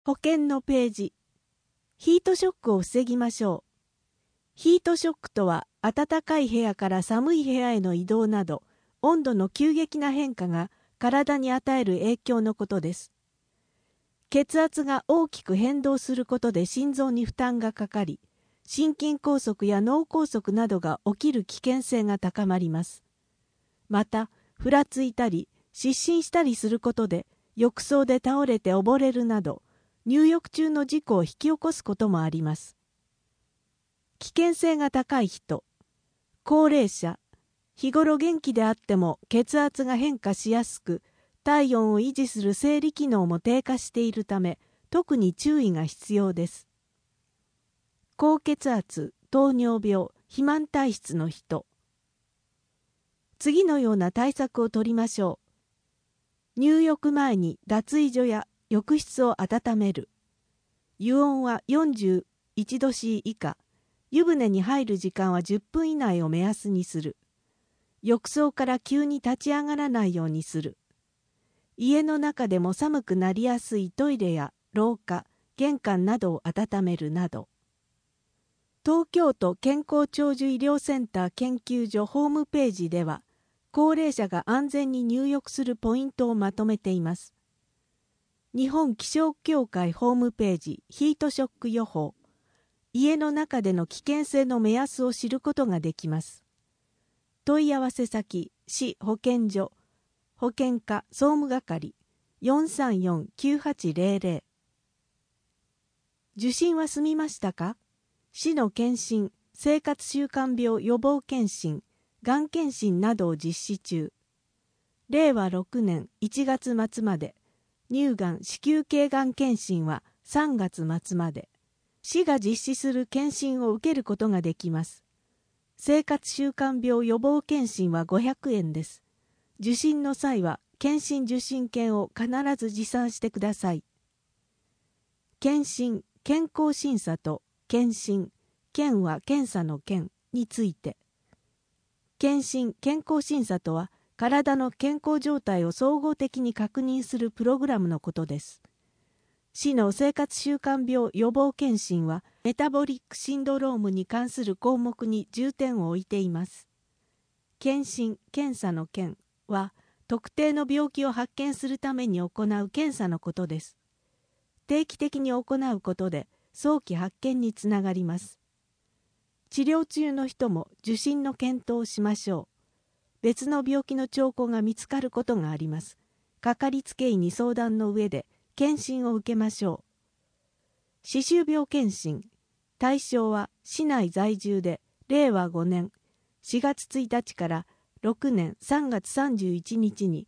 保険のページ。ヒートショックを防ぎましょう。ヒートショックとは、暖かい部屋から寒い部屋への移動など、温度の急激な変化が体に与える影響のことです。血圧が大きく変動することで心臓に負担がかかり、心筋梗塞や脳梗塞などが起きる危険性が高まります。また、ふらついたり、失神したりすることで、浴槽で倒れて溺れるなど、入浴中の事故を引き起こすこともあります。危険性が高い人、高齢者、日頃元気であっても血圧が変化しやすく、体温を維持する生理機能も低下しているため、特に注意が必要です。高血圧、糖尿病、肥満体質の人。次のような対策を取りましょう。入浴前に脱衣所や浴室を温める。湯温は41度 C 以下。湯船に入る時間は10分以内を目安にする。浴槽から急に立ち上がらないようにする。家の中でも寒くなりやすいトイレや廊下、玄関などを温めるなど。東京都健康長寿医療センター研究所ホームページでは、高齢者が安全に入浴するポイントをまとめています。日本気象協会ホームページヒートショック予報。家の中での危険性の目安を知ることができます。問い合わせ先、市保健所、保健課総務係 434-9800。受診は済みましたか？市の検診、生活習慣病予防検診、がん検診などを実施中。令和6年1月末まで。乳がん子宮頸がん検診は3月末まで。市が実施する検診を受けることができます。生活習慣病予防検診は500円です。受診の際は検診受診券を必ず持参してください。検診、健康審査と検診、検は検査の検について。検診、健康審査とは、体の健康状態を総合的に確認するプログラムのことです。市の生活習慣病予防検診はメタボリックシンドロームに関する項目に重点を置いています。検診・検査の検は特定の病気を発見するために行う検査のことです。定期的に行うことで早期発見につながります。治療中の人も受診の検討をしましょう。別の病気の兆候が見つかることがあります。かかりつけ医に相談の上で検診を受けましょう。歯周病検診。対象は市内在住で令和5年4月1日から6年3月31日に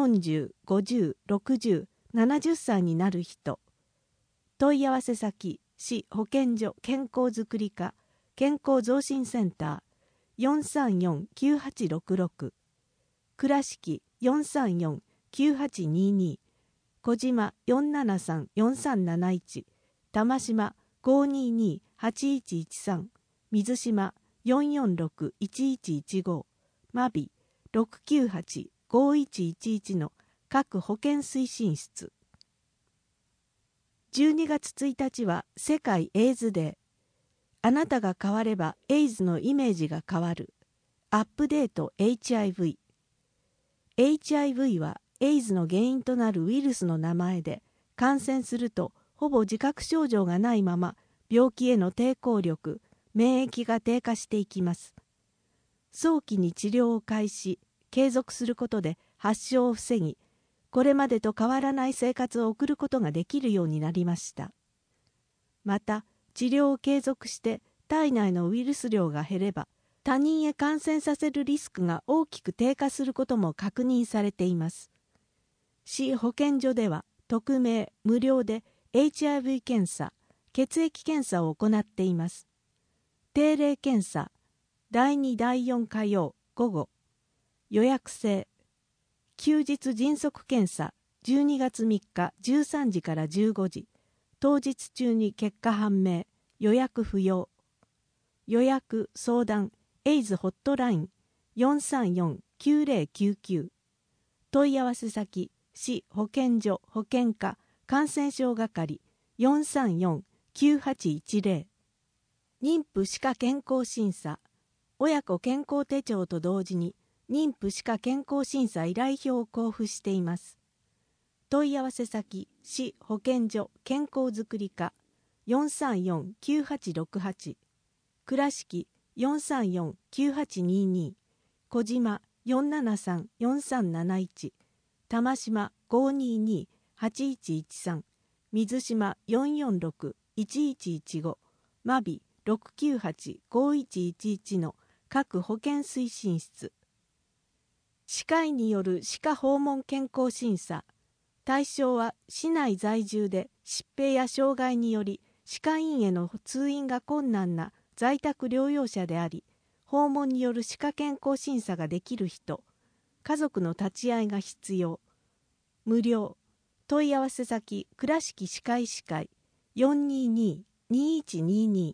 40、50、60、70歳になる人。問い合わせ先、市保健所健康づくり課健康増進センター434-9866。倉敷434-9822。小島473-4371、玉島522-8113、水島446-1115、真備698-5111の各保健推進室。12月1日は世界エイズデー。あなたが変わればエイズのイメージが変わる。アップデート HIV。HIV はエイズの原因となるウイルスの名前で、感染するとほぼ自覚症状がないまま病気への抵抗力、免疫が低下していきます。早期に治療を開始、継続することで発症を防ぎ、これまでと変わらない生活を送ることができるようになりました。また、治療を継続して体内のウイルス量が減れば、他人へ感染させるリスクが大きく低下することも確認されています。市保健所では匿名・無料で HIV 検査、血液検査を行っています。定例検査、第2第4火曜午後、予約制。休日迅速検査、12月3日13時から15時。当日中に結果判明、予約不要。予約・相談、エイズホットライン 434-9099。問い合わせ先、市保健所保健課感染症係 434-9810。妊婦歯科健康審査、親子健康手帳と同時に妊婦歯科健康審査依頼票を交付しています。問い合わせ先、市保健所健康づくり課 434-9868、倉敷 434-9822、小島 473-4371、玉島 522-8113、水島 446-1115、真備 698-5111 の各保健推進室。歯科医による歯科訪問健康審査。対象は市内在住で疾病や障害により歯科医院への通院が困難な在宅療養者であり、訪問による歯科健康審査ができる人、家族の立ち会いが必要。無料。問い合わせ先、倉敷歯科医師会 422-2122。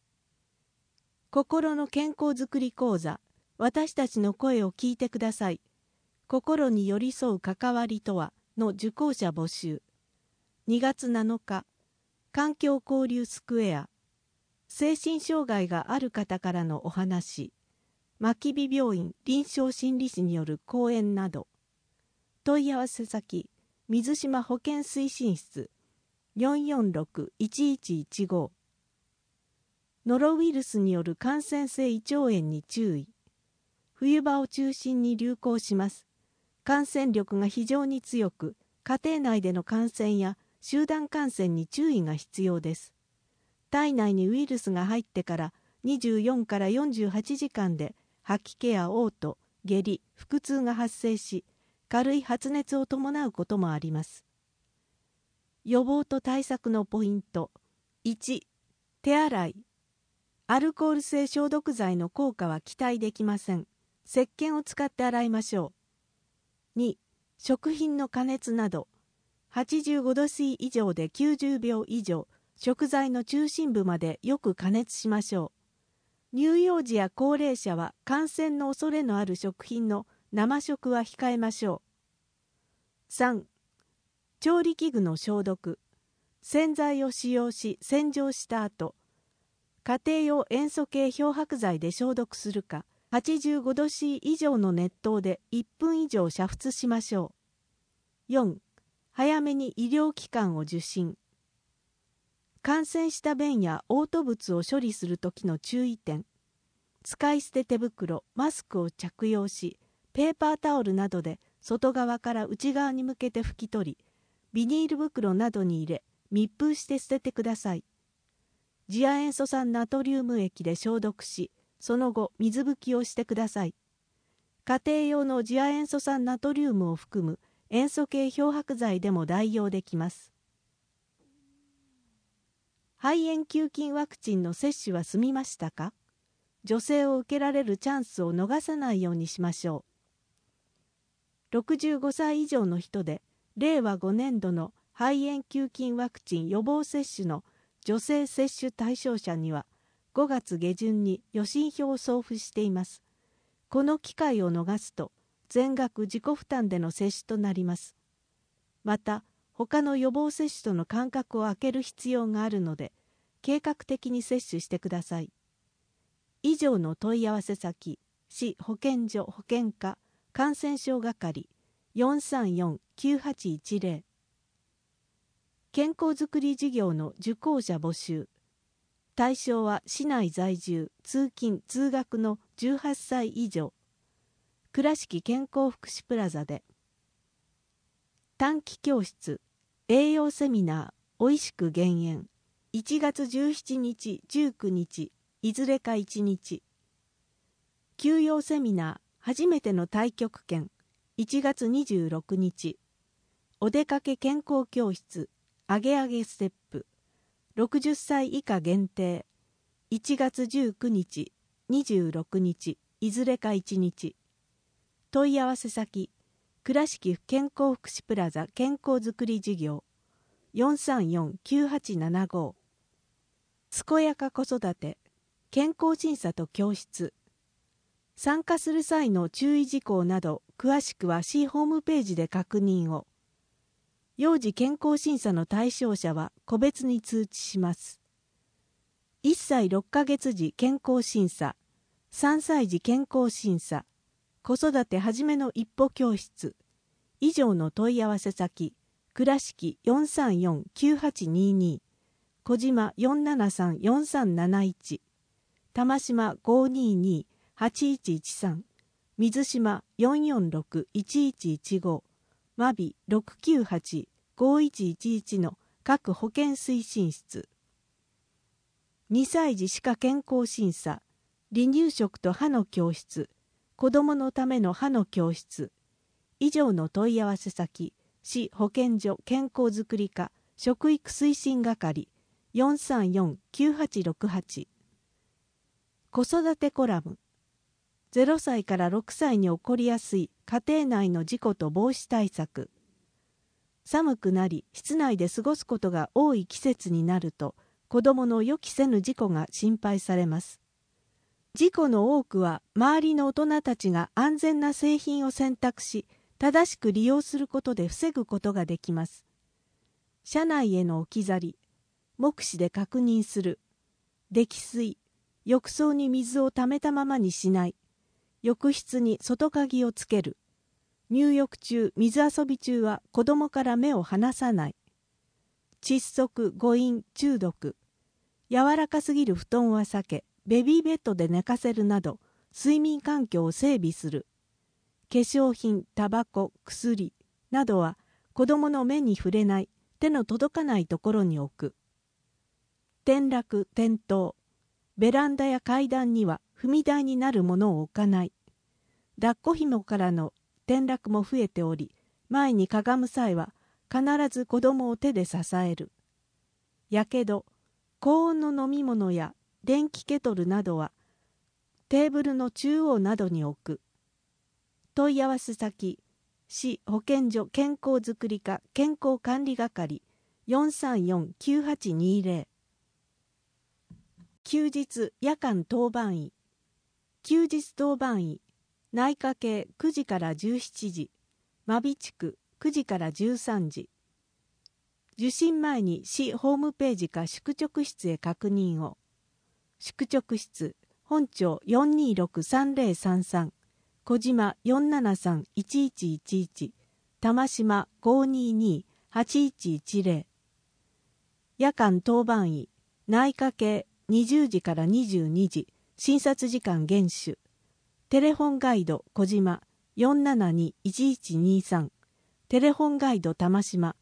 心の健康づくり講座、私たちの声を聞いてください。心に寄り添う関わりとはの受講者募集。2月7日、環境交流スクエア。精神障害がある方からのお話。真備病院臨床心理士による講演など。問い合わせ先、水島保健推進室 446-1115。ノロウイルスによる感染性胃腸炎に注意。冬場を中心に流行します。感染力が非常に強く、家庭内での感染や集団感染に注意が必要です。体内にウイルスが入ってから24から48時間で吐き気や嘔吐、下痢、腹痛が発生し、軽い発熱を伴うこともあります。予防と対策のポイント。1、手洗い。アルコール性消毒剤の効果は期待できません。石鹸を使って洗いましょう。2、食品の加熱など。85度 C 以上で90秒以上、食材の中心部までよく加熱しましょう。乳幼児や高齢者は感染の恐れのある食品の生食は控えましょう。3、調理器具の消毒。洗剤を使用し洗浄した後、家庭用塩素系漂白剤で消毒するか、85度 C 以上の熱湯で1分以上煮沸しましょう。4、早めに医療機関を受診。感染した便や嘔吐物を処理するときの注意点。使い捨て手袋、マスクを着用し、ペーパータオルなどで外側から内側に向けて拭き取り、ビニール袋などに入れ、密封して捨ててください。次亜塩素酸ナトリウム液で消毒し、その後水拭きをしてください。家庭用の次亜塩素酸ナトリウムを含む塩素系漂白剤でも代用できます。肺炎球菌ワクチンの接種は済みましたか？助成を受けられるチャンスを逃さないようにしましょう。65歳以上の人で、令和5年度の肺炎球菌ワクチン予防接種の助成接種対象者には、5月下旬に予診票を送付しています。この機会を逃すと、全額自己負担での接種となります。また、他の予防接種との間隔を空ける必要があるので、計画的に接種してください。以上の問い合わせ先、市保健所保健課感染症係 434-9810。健康づくり事業の受講者募集。対象は市内在住、通勤・通学の18歳以上。倉敷健康福祉プラザで。短期教室、栄養セミナー、おいしく減塩。1月17日、19日、いずれか1日。休養セミナー、初めての太極拳。1月26日。お出かけ健康教室、アゲアゲステップ。60歳以下限定。1月19日、26日、いずれか1日。問い合わせ先、倉敷健康福祉プラザ健康づくり事業 434-9875。健やか子育て、健康審査と教室。参加する際の注意事項など、詳しくは市ホームページで確認を。 幼児健康審査の対象者は個別に通知します。1歳6ヶ月時健康審査、3歳児健康審査、子育てはじめの一歩教室、以上の問い合わせ先、倉敷 434-9822、小島 473-4371、玉島 522-8113、水島 446-1115、まび 698-5111 の各保健推進室。2歳児歯科健康審査、離乳食と歯の教室、子どものための歯の教室、以上の問い合わせ先、市保健所健康づくり課食育推進係 434-9868。子育てコラム、0歳から6歳に起こりやすい家庭内の事故と防止対策。寒くなり室内で過ごすことが多い季節になると、子どもの予期せぬ事故が心配されます。事故の多くは周りの大人たちが安全な製品を選択し、正しく利用することで防ぐことができます。車内への置き去り、目視で確認する、溺水、浴槽に水をためたままにしない、浴室に外鍵をつける、入浴中、水遊び中は子どもから目を離さない、窒息、誤飲、中毒、柔らかすぎる布団は避け、ベビーベッドで寝かせるなど、睡眠環境を整備する。化粧品、タバコ、薬などは子どもの目に触れない、手の届かないところに置く。転落、転倒。ベランダや階段には踏み台になるものを置かない。抱っこ紐からの転落も増えており、前にかがむ際は必ず子どもを手で支える。やけど、高温の飲み物や電気ケトルなどはテーブルの中央などに置く。問い合わせ先、市保健所健康づくり課健康管理係 434-9820。休日夜間当番医、休日当番医、内科系9時から17時、真備地区9時から13時。受診前に市ホームページか宿直室へ確認を。宿直室、本庁 426-3033、小島 473-1111、玉島 522-8110。夜間当番医、内科系20時から22時、診察時間厳守。テレフォンガイド小島 472-1123、テレフォンガイド玉島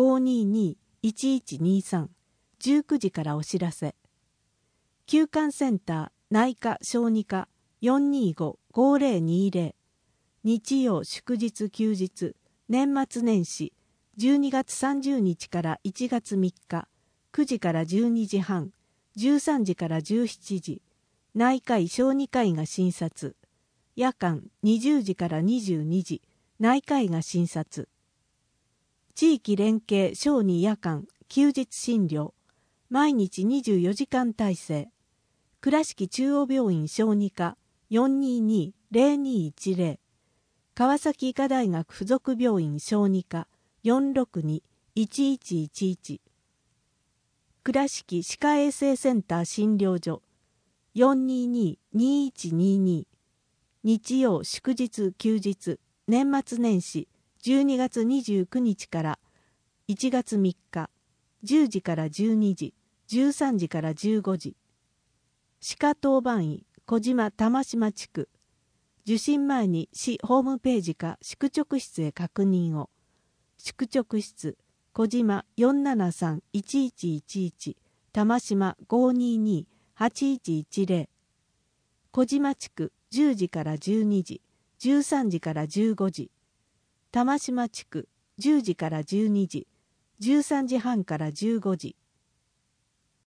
522-1123、19時からお知らせ。休館センター内科小児科 425-5020。日曜祝日休日年末年始12月30日から1月3日9時から12時半、13時から17時、内科医小児科医が診察。夜間20時から22時、内科医が診察。地域連携小児夜間休日診療、毎日24時間体制。倉敷中央病院小児科 422-0210、川崎医科大学附属病院小児科 462-1111、倉敷歯科衛生センター診療所 422-2122。日曜祝日休日年末年始12月29日から1月3日10時から12時、13時から15時。歯科当番医小島玉島地区。受診前に市ホームページか宿直室へ確認を。宿直室小島 473-1111、玉島 522-8110。小島地区10時から12時、13時から15時。玉島地区10時から12時、13時半から15時。